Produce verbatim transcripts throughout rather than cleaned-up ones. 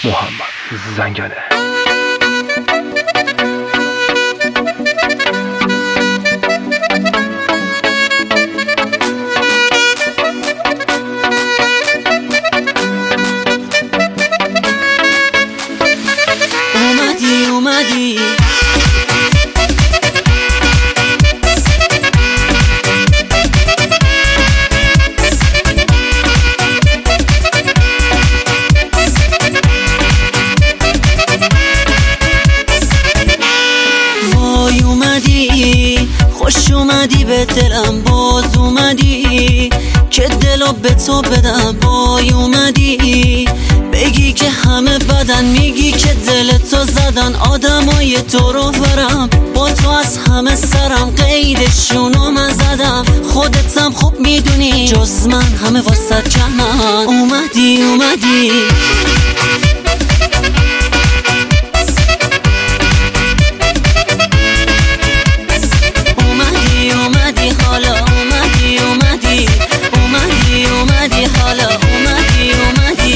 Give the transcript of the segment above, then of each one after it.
محمد زنگله. اومدی اومدی وای اومدی، خوش اومدی به دلم، باز اومدی که دلو به تو بدم. وای اومدی بگی که همه بدن، میگی که دل تو زدن آدمای تو رو برم، با تو از همه سرم قیدشونو من زدم. خودتم خوب میدونی جز من همه واسه جهنم. اومدی اومدی اومدی اومدی حالا اومدی اومدی اومدی اومدی حالا اومدی اومدی.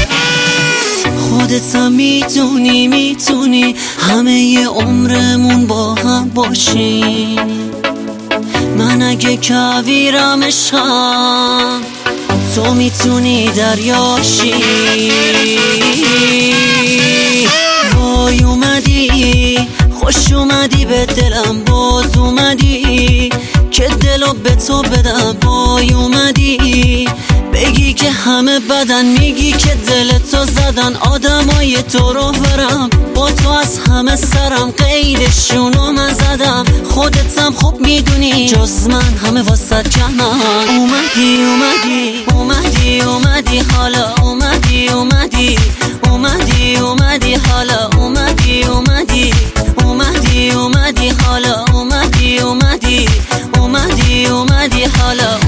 خودتم میتونی میتونی همه ی عمرمون با هم باشیم. من اگه کویرم عشقم، تو میتونی دریاشی. وای اومدی، خوش اومدی به دلم، باز اومدی که دلو به تو بدم. وای اومدی بگی که همه بدن، میگی که دل تو زدن آدمای تو رو برم، با تو از همه سرم قیدشونو من زدم. خودتم خوب میدونی جز من همه واسه جهنم. اومدی اومدی اومدی اومدی حالا اومدی اومدی اومدی اومدی حالا اومدی اومدی اومدی اومدی حالا اومدی اومدی اومدی اومدی حالا